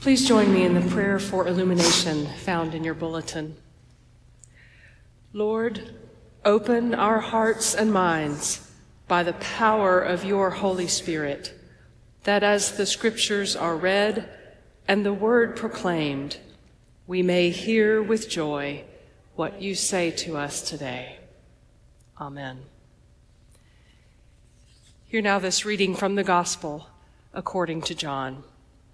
Please join me in the prayer for illumination found in your bulletin. Lord, open our hearts and minds by the power of your Holy Spirit, that as the scriptures are read and the word proclaimed, we may hear with joy what you say to us today. Amen. Hear now this reading from the Gospel according to John.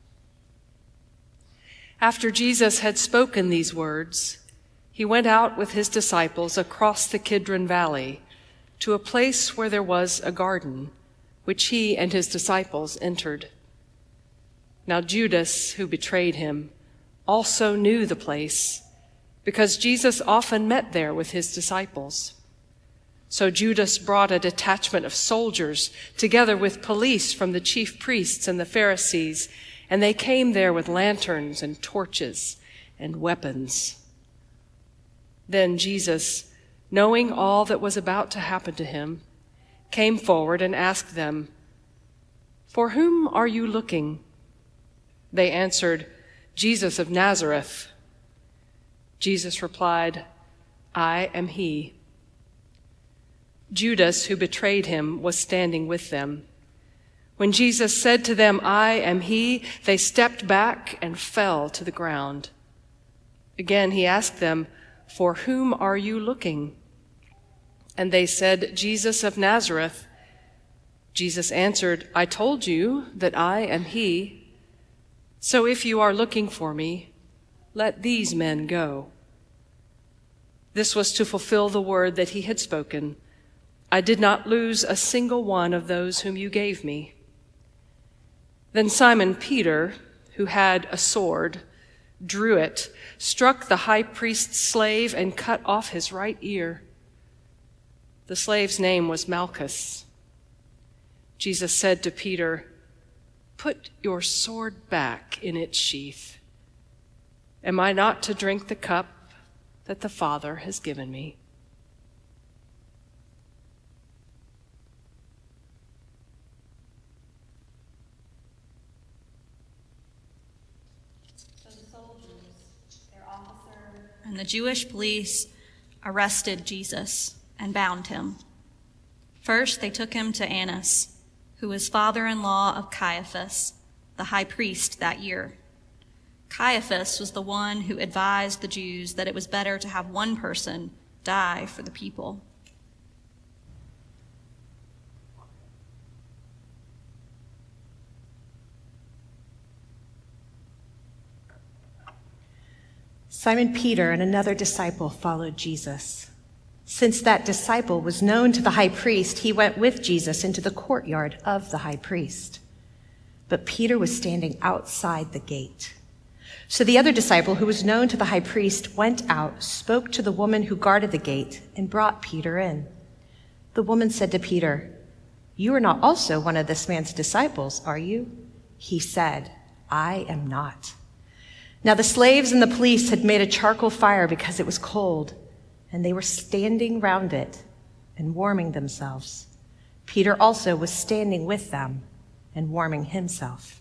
After Jesus had spoken these words, he went out with his disciples across the Kidron Valley to a place where there was a garden, which he and his disciples entered. Now Judas, who betrayed him, also knew the place, because Jesus often met there with his disciples. So Judas brought a detachment of soldiers together with police from the chief priests and the Pharisees, and they came there with lanterns and torches and weapons. Then Jesus, knowing all that was about to happen to him, came forward and asked them, "For whom are you looking?" They answered, "Jesus of Nazareth." Jesus replied, "I am he." Judas, who betrayed him, was standing with them. When Jesus said to them, "I am he," they stepped back and fell to the ground. Again he asked them, "For whom are you looking?" And they said, "Jesus of Nazareth." Jesus answered, "I told you that I am he. So if you are looking for me, let these men go." This was to fulfill the word that he had spoken, "I did not lose a single one of those whom you gave me." Then Simon Peter, who had a sword, drew it, struck the high priest's slave, and cut off his right ear. The slave's name was Malchus. Jesus said to Peter, "Put your sword back in its sheath. Am I not to drink the cup that the Father has given me?" And the Jewish police arrested Jesus and bound him. First, they took him to Annas, who was father-in-law of Caiaphas, the high priest that year. Caiaphas was the one who advised the Jews that it was better to have one person die for the people. Simon Peter and another disciple followed Jesus. Since that disciple was known to the high priest, he went with Jesus into the courtyard of the high priest. But Peter was standing outside the gate. So the other disciple, who was known to the high priest, went out, spoke to the woman who guarded the gate, and brought Peter in. The woman said to Peter, "You are not also one of this man's disciples, are you?" He said, "I am not." Now the slaves and the police had made a charcoal fire because it was cold, and they were standing round it and warming themselves. Peter also was standing with them and warming himself.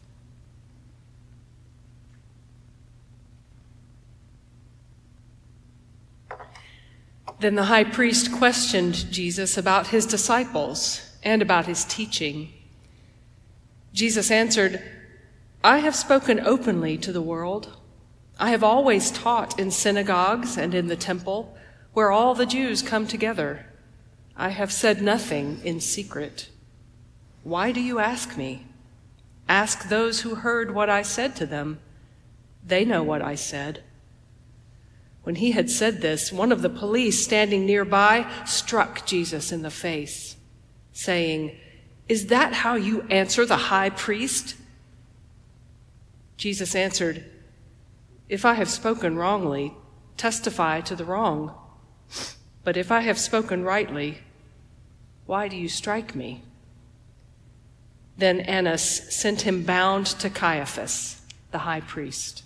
Then the high priest questioned Jesus about his disciples and about his teaching. Jesus answered, "I have spoken openly to the world. I have always taught in synagogues and in the temple, where all the Jews come together. I have said nothing in secret. Why do you ask me? Ask those who heard what I said to them. They know what I said." When he had said this, one of the police standing nearby struck Jesus in the face, saying, "Is that how you answer the high priest?" Jesus answered, "If I have spoken wrongly, testify to the wrong. But if I have spoken rightly, why do you strike me?" Then Annas sent him bound to Caiaphas, the high priest.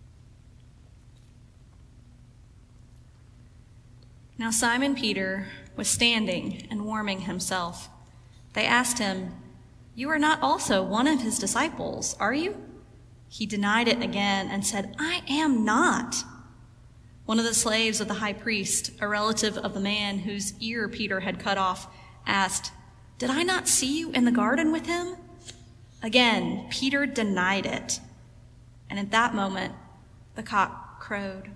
Now Simon Peter was standing and warming himself. They asked him, "You are not also one of his disciples, are you?" He denied it again and said, "I am not." One of the slaves of the high priest, a relative of the man whose ear Peter had cut off, asked, "Did I not see you in the garden with him?" Again, Peter denied it. And at that moment, the cock crowed.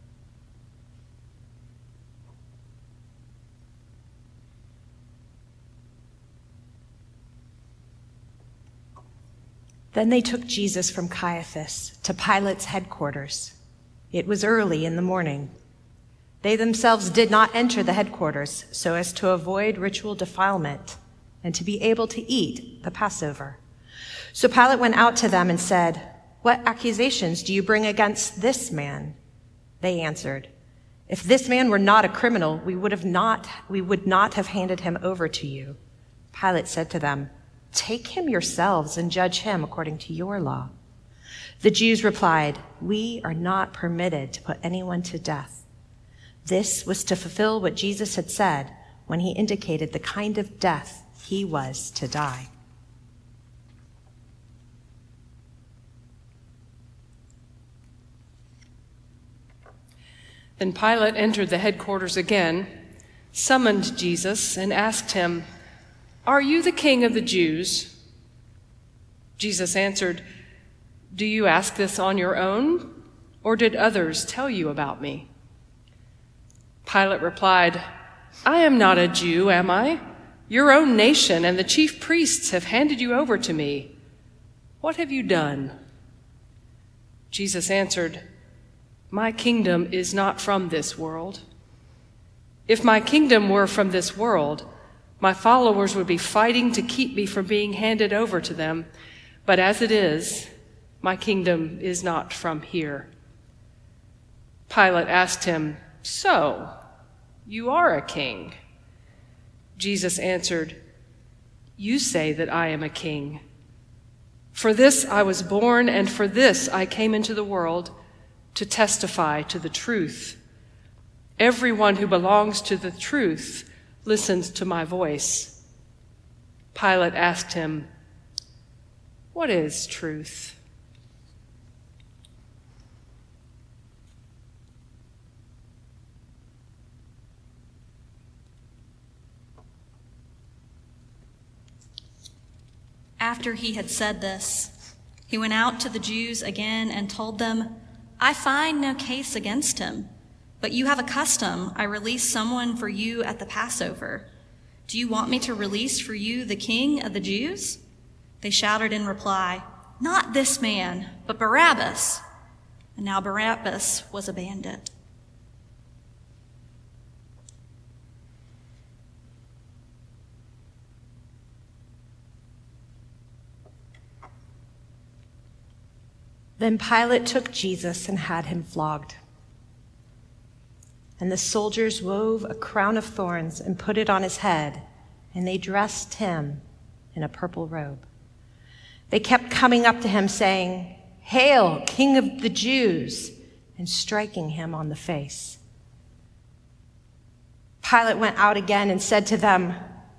Then they took Jesus from Caiaphas to Pilate's headquarters. It was early in the morning. They themselves did not enter the headquarters so as to avoid ritual defilement and to be able to eat the Passover. So Pilate went out to them and said, "What accusations do you bring against this man?" They answered, "If this man were not a criminal, we would not have handed him over to you." Pilate said to them, "Take him yourselves and judge him according to your law." The Jews replied, "We are not permitted to put anyone to death." This was to fulfill what Jesus had said when he indicated the kind of death he was to die. Then Pilate entered the headquarters again, summoned Jesus, and asked him, "Are you the king of the Jews?" Jesus answered, "Do you ask this on your own, or did others tell you about me?" Pilate replied, "I am not a Jew, am I? Your own nation and the chief priests have handed you over to me. What have you done?" Jesus answered, "My kingdom is not from this world. If my kingdom were from this world, my followers would be fighting to keep me from being handed over to them. But as it is, my kingdom is not from here." Pilate asked him, "So, you are a king?" Jesus answered, "You say that I am a king. For this I was born, and for this I came into the world, to testify to the truth. Everyone who belongs to the truth listens to my voice." Pilate asked him, "What is truth?" After he had said this, he went out to the Jews again and told them, "I find no case against him, but you have a custom I release someone for you at the Passover. Do you want me to release for you the king of the Jews?" They shouted in reply, "Not this man, but Barabbas." And now Barabbas was a bandit. Then Pilate took Jesus and had him flogged. And the soldiers wove a crown of thorns and put it on his head, and they dressed him in a purple robe. They kept coming up to him saying, "Hail, King of the Jews," and striking him on the face. Pilate went out again and said to them,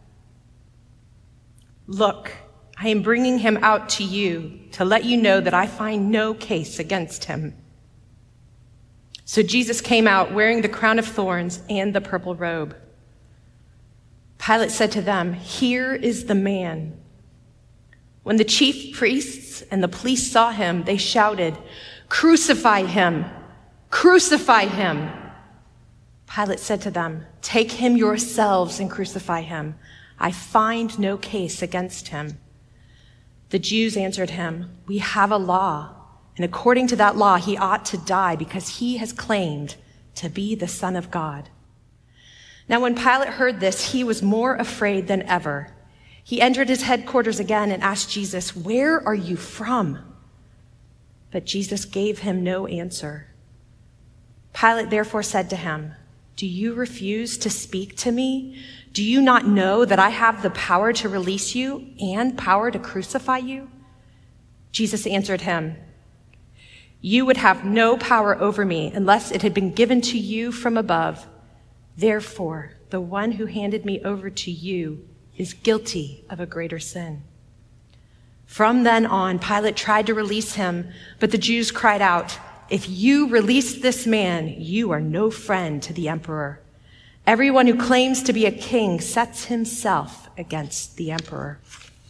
"Look, I am bringing him out to you to let you know that I find no case against him." So Jesus came out wearing the crown of thorns and the purple robe. Pilate said to them, "Here is the man." When the chief priests and the police saw him, they shouted, "Crucify him! Crucify him!" Pilate said to them, "Take him yourselves and crucify him. I find no case against him." The Jews answered him, "We have a law, and according to that law he ought to die because he has claimed to be the Son of God." Now when Pilate heard this, he was more afraid than ever. He entered his headquarters again and asked Jesus, "Where are you from?" But Jesus gave him no answer. Pilate therefore said to him, "Do you refuse to speak to me? Do you not know that I have the power to release you and power to crucify you?" Jesus answered him, "You would have no power over me unless it had been given to you from above. Therefore, the one who handed me over to you is guilty of a greater sin." From then on, Pilate tried to release him, but the Jews cried out, "If you release this man, you are no friend to the emperor. Everyone who claims to be a king sets himself against the emperor."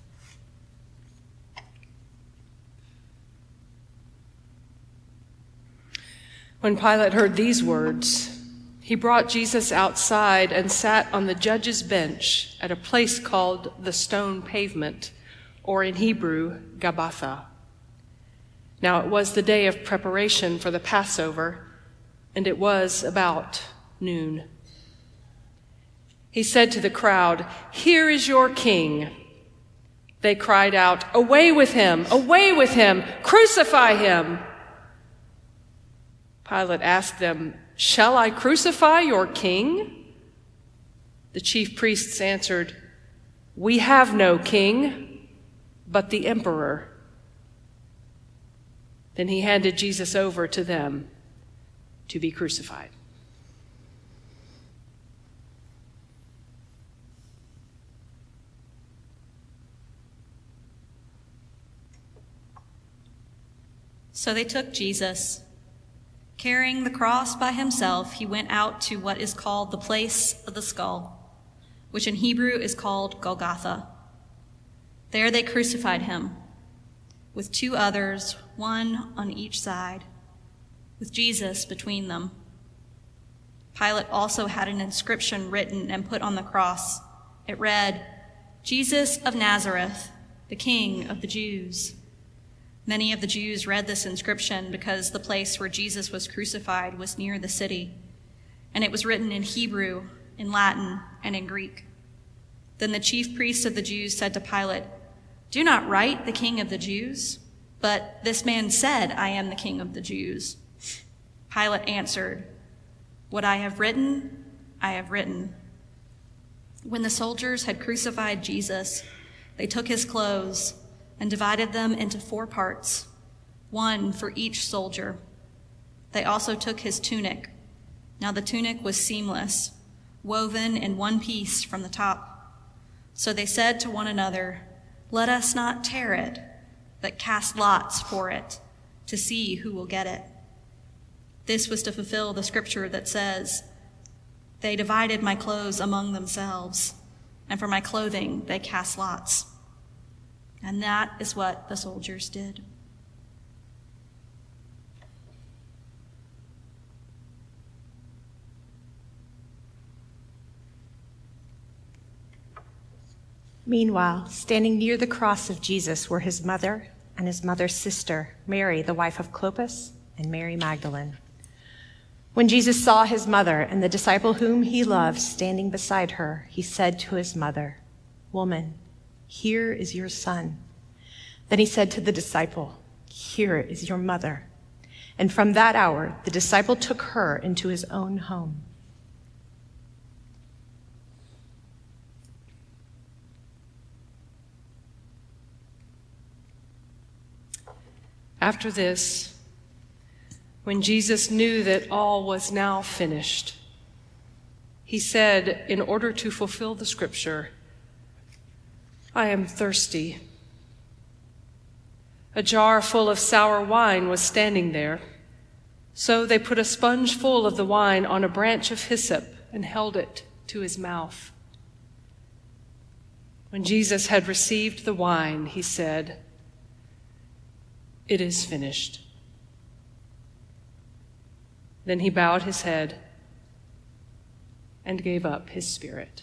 When Pilate heard these words, he brought Jesus outside and sat on the judge's bench at a place called the Stone Pavement, or in Hebrew, Gabbatha. Now it was the day of preparation for the Passover, and it was about noon. He said to the crowd, "Here is your king." They cried out, "Away with him! Away with him! Crucify him!" Pilate asked them, "Shall I crucify your king?" The chief priests answered, "We have no king, but the emperor." Then he handed Jesus over to them to be crucified. So they took Jesus. Carrying the cross by himself, he went out to what is called the place of the skull, which in Hebrew is called Golgotha. There they crucified him, with two others, one on each side, with Jesus between them. Pilate also had an inscription written and put on the cross. It read, "Jesus of Nazareth, the King of the Jews." Many of the Jews read this inscription because the place where Jesus was crucified was near the city, and it was written in Hebrew, in Latin, and in Greek. Then the chief priests of the Jews said to Pilate, "Do not write the King of the Jews, but this man said, 'I am the King of the Jews.'" Pilate answered, "What I have written, I have written." When the soldiers had crucified Jesus, they took his clothes and divided them into 4 parts, one for each soldier. They also took his tunic. Now the tunic was seamless, woven in one piece from the top. So they said to one another, "Let us not tear it, but cast lots for it, to see who will get it." This was to fulfill the scripture that says, "They divided my clothes among themselves, and for my clothing they cast lots." And that is what the soldiers did. Meanwhile, standing near the cross of Jesus were his mother and his mother's sister, Mary, the wife of Clopas, and Mary Magdalene. When Jesus saw his mother and the disciple whom he loved standing beside her, he said to his mother, "Woman, here is your son." Then he said to the disciple, "Here is your mother." And from that hour, the disciple took her into his own home. After this, when Jesus knew that all was now finished, he said, in order to fulfill the scripture, "I am thirsty." A jar full of sour wine was standing there. So they put a sponge full of the wine on a branch of hyssop and held it to his mouth. When Jesus had received the wine, he said, "It is finished." Then he bowed his head and gave up his spirit.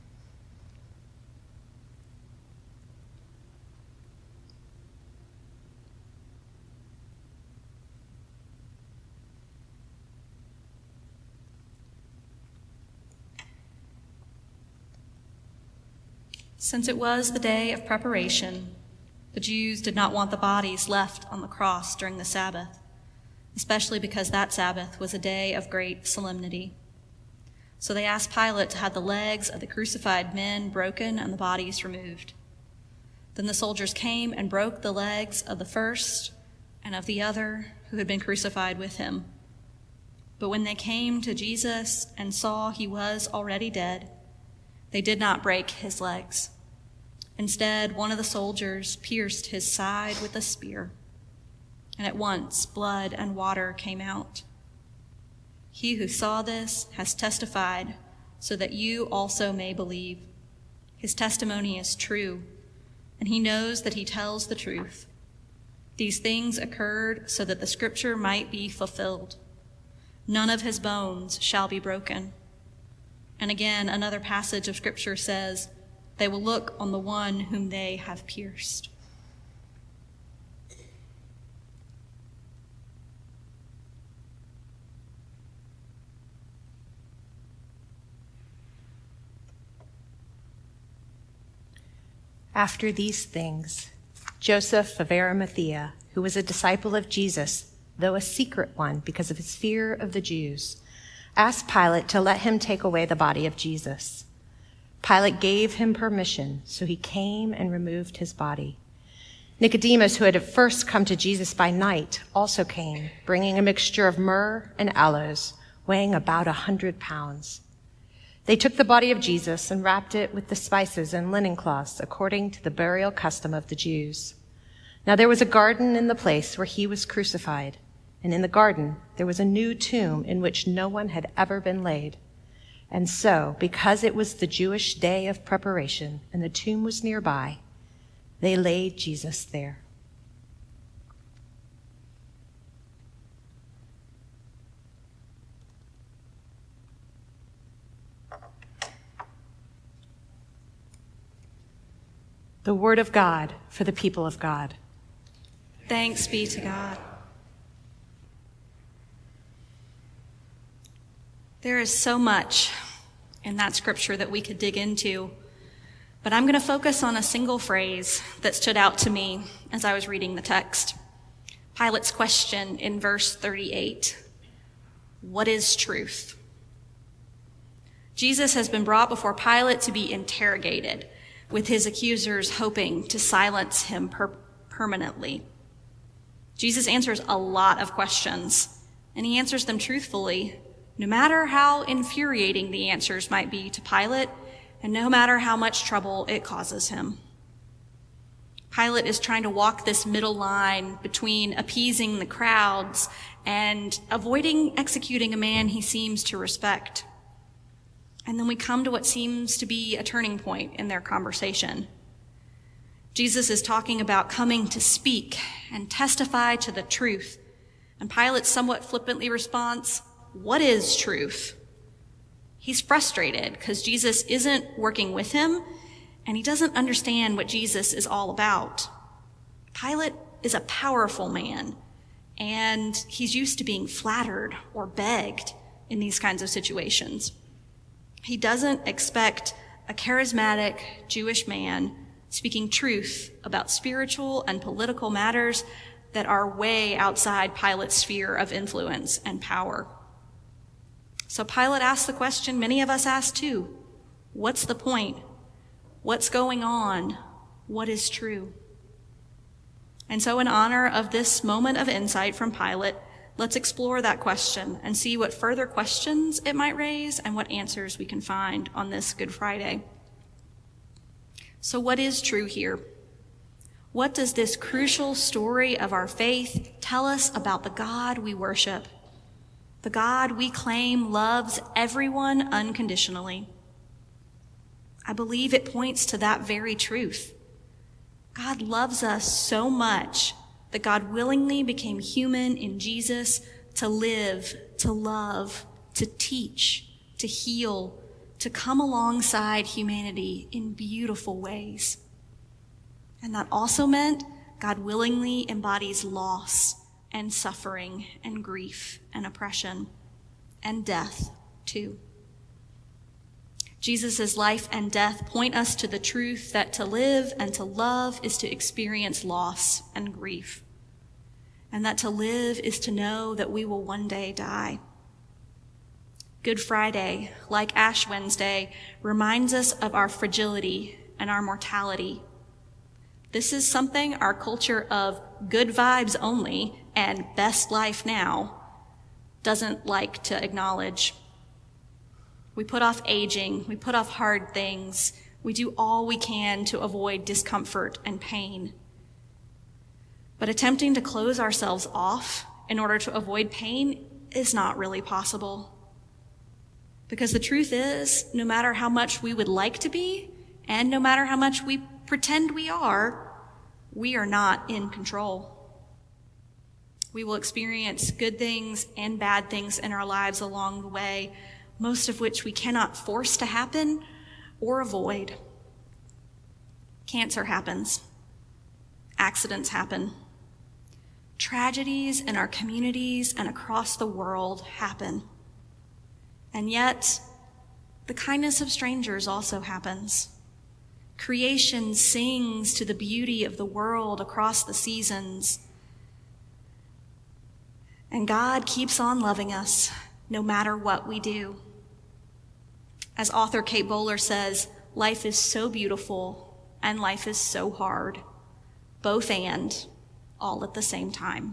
Since it was the day of preparation, the Jews did not want the bodies left on the cross during the Sabbath, especially because that Sabbath was a day of great solemnity. So they asked Pilate to have the legs of the crucified men broken and the bodies removed. Then the soldiers came and broke the legs of the first and of the other who had been crucified with him. But when they came to Jesus and saw he was already dead, they did not break his legs. Instead, one of the soldiers pierced his side with a spear, and at once blood and water came out. He who saw this has testified, so that you also may believe. His testimony is true, and he knows that he tells the truth. These things occurred so that the scripture might be fulfilled. None of his bones shall be broken. And again, another passage of scripture says, they will look on the one whom they have pierced. After these things, Joseph of Arimathea, who was a disciple of Jesus, though a secret one because of his fear of the Jews, asked Pilate to let him take away the body of Jesus. Pilate gave him permission, so he came and removed his body. Nicodemus, who had at first come to Jesus by night, also came, bringing a mixture of myrrh and aloes, weighing about 100 pounds. They took the body of Jesus and wrapped it with the spices and linen cloths according to the burial custom of the Jews. Now there was a garden in the place where he was crucified, and in the garden there was a new tomb in which no one had ever been laid. And so, because it was the Jewish day of preparation and the tomb was nearby, they laid Jesus there. The word of God for the people of God. Thanks be to God. There is so much in that scripture that we could dig into, but I'm going to focus on a single phrase that stood out to me as I was reading the text. Pilate's question in verse 38. What is truth? Jesus has been brought before Pilate to be interrogated, with his accusers hoping to silence him permanently. Jesus answers a lot of questions, and he answers them truthfully, no matter how infuriating the answers might be to Pilate, and no matter how much trouble it causes him. Pilate is trying to walk this middle line between appeasing the crowds and avoiding executing a man he seems to respect. And then we come to what seems to be a turning point in their conversation. Jesus is talking about coming to speak and testify to the truth. And Pilate somewhat flippantly responds, what is truth? He's frustrated because Jesus isn't working with him, and he doesn't understand what Jesus is all about. Pilate is a powerful man, and he's used to being flattered or begged in these kinds of situations. He doesn't expect a charismatic Jewish man speaking truth about spiritual and political matters that are way outside Pilate's sphere of influence and power. So Pilate asked the question many of us ask too. What's the point? What's going on? What is true? And so in honor of this moment of insight from Pilate, let's explore that question and see what further questions it might raise and what answers we can find on this Good Friday. So what is true here? What does this crucial story of our faith tell us about the God we worship? The God we claim loves everyone unconditionally. I believe it points to that very truth. God loves us so much that God willingly became human in Jesus to live, to love, to teach, to heal, to come alongside humanity in beautiful ways. And that also meant God willingly embodies loss and suffering and grief and oppression and death too. Jesus' life and death point us to the truth that to live and to love is to experience loss and grief, and that to live is to know that we will one day die. Good Friday, like Ash Wednesday, reminds us of our fragility and our mortality. This is something our culture of good vibes only and best life now doesn't like to acknowledge. We put off aging, we put off hard things, we do all we can to avoid discomfort and pain. But attempting to close ourselves off in order to avoid pain is not really possible. Because the truth is, no matter how much we would like to be, and no matter how much we pretend we are not in control. We will experience good things and bad things in our lives along the way, most of which we cannot force to happen or avoid. Cancer happens. Accidents happen. Tragedies in our communities and across the world happen. And yet, the kindness of strangers also happens. Creation sings to the beauty of the world across the seasons. And God keeps on loving us no matter what we do. As author Kate Bowler says, life is so beautiful and life is so hard, both and, all at the same time.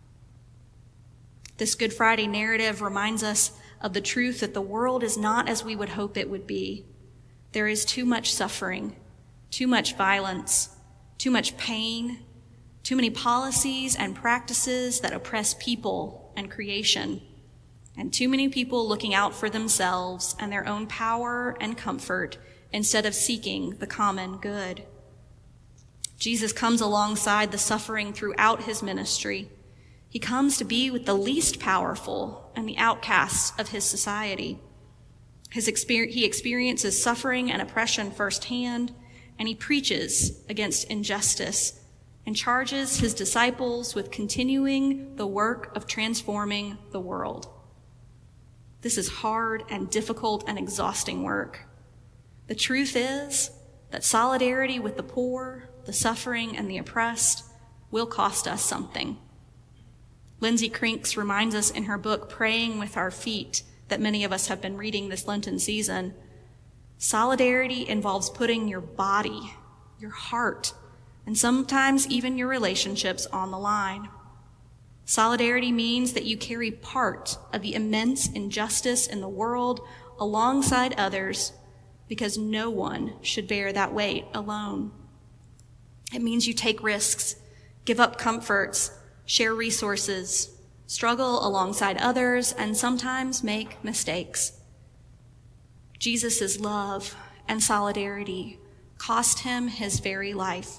This Good Friday narrative reminds us of the truth that the world is not as we would hope it would be. There is too much suffering, too much violence, too much pain, too many policies and practices that oppress people and creation, and too many people looking out for themselves and their own power and comfort instead of seeking the common good. Jesus comes alongside the suffering throughout his ministry. He comes to be with the least powerful and the outcasts of his society. He experiences suffering and oppression firsthand, and he preaches against injustice and charges his disciples with continuing the work of transforming the world. This is hard and difficult and exhausting work. The truth is that solidarity with the poor, the suffering, and the oppressed will cost us something. Lindsay Krinks reminds us in her book, Praying with Our Feet, that many of us have been reading this Lenten season. Solidarity involves putting your body, your heart, and sometimes even your relationships on the line. Solidarity means that you carry part of the immense injustice in the world alongside others because no one should bear that weight alone. It means you take risks, give up comforts, share resources, struggle alongside others, and sometimes make mistakes. Jesus' love and solidarity cost him his very life.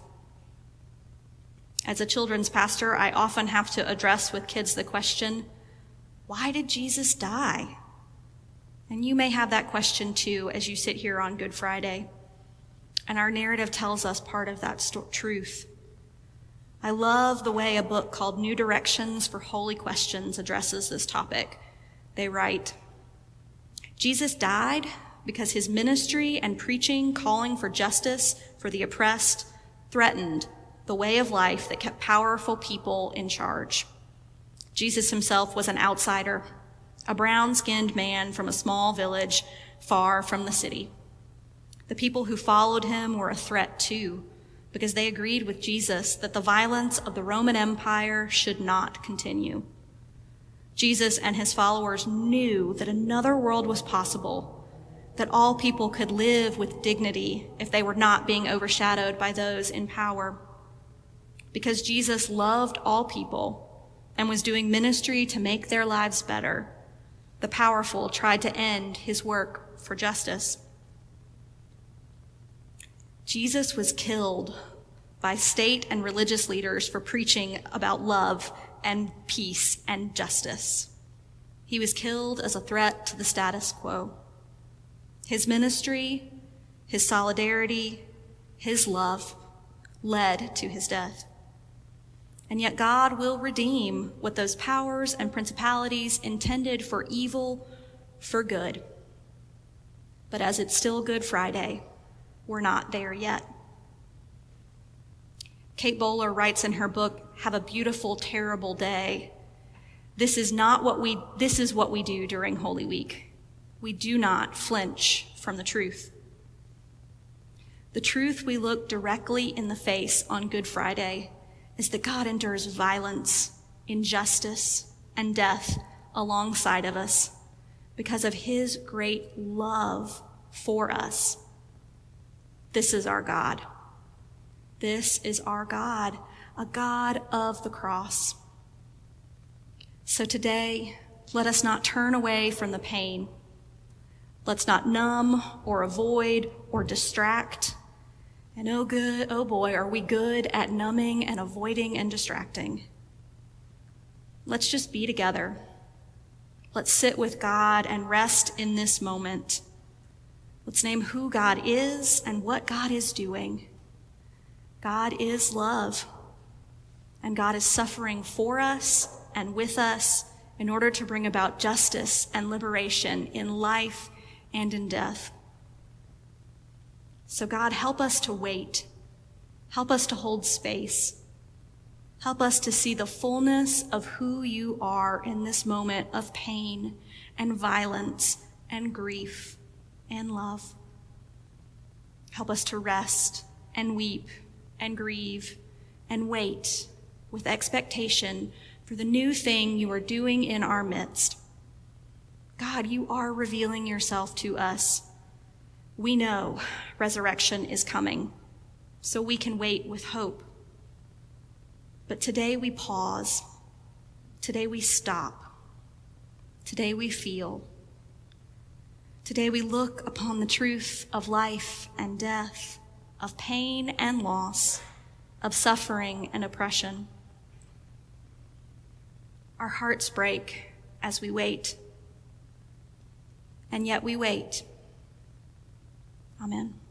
As a children's pastor, I often have to address with kids the question, why did Jesus die? And you may have that question too as you sit here on Good Friday. And our narrative tells us part of that truth. I love the way a book called New Directions for Holy Questions addresses this topic. They write, Jesus died because his ministry and preaching calling for justice for the oppressed threatened the way of life that kept powerful people in charge. Jesus himself was an outsider, a brown-skinned man from a small village far from the city. The people who followed him were a threat too, because they agreed with Jesus that the violence of the Roman Empire should not continue. Jesus and his followers knew that another world was possible, that all people could live with dignity if they were not being overshadowed by those in power. Because Jesus loved all people and was doing ministry to make their lives better, the powerful tried to end his work for justice. Jesus was killed by state and religious leaders for preaching about love and peace and justice. He was killed as a threat to the status quo. His ministry, his solidarity, his love led to his death. And yet God will redeem what those powers and principalities intended for evil for good. But as it's still Good Friday, we're not there yet. Kate Bowler writes in her book, Have a Beautiful, Terrible Day. This is what we do during Holy Week. We do not flinch from the truth. The truth we look directly in the face on Good Friday is that God endures violence, injustice, and death alongside of us because of his great love for us. This is our God. This is our God, a God of the cross. So today, let us not turn away from the pain. Let's not numb or avoid or distract. And oh boy, are we good at numbing and avoiding and distracting. Let's just be together. Let's sit with God and rest in this moment. Let's name who God is and what God is doing. God is love, and God is suffering for us and with us in order to bring about justice and liberation in life and in death. So God, help us to wait. Help us to hold space. Help us to see the fullness of who you are in this moment of pain and violence and grief and love. Help us to rest and weep and grieve and wait with expectation for the new thing you are doing in our midst. God, you are revealing yourself to us. We know resurrection is coming, so we can wait with hope. But today we pause. Today we stop. Today we feel. Today we look upon the truth of life and death, of pain and loss, of suffering and oppression. Our hearts break as we wait, and yet we wait. Amen.